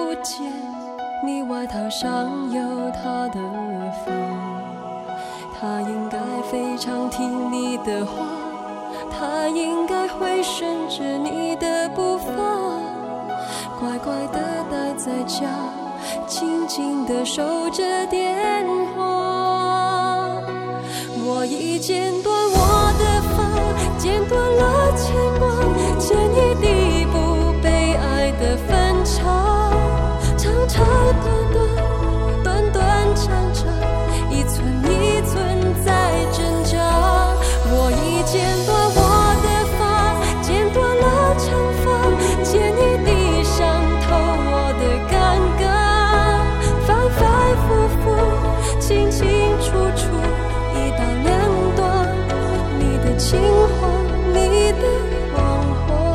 不见你外套上有他的发，他应该非常听你的话，他应该会顺着你的步伐，乖乖地待在家，静静地守着电话。我已剪断我的发，剪断了牵挂，剪一地不被爱的分岔，长长短短，短短长长，一寸一寸在挣扎。我已剪断我的发，剪断了长发，剪一地伤透我的尴尬，反反复复，清清楚楚，一刀两断，你的情话，你的谎话。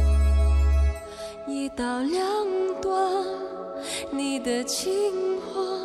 一刀两断，你的情话。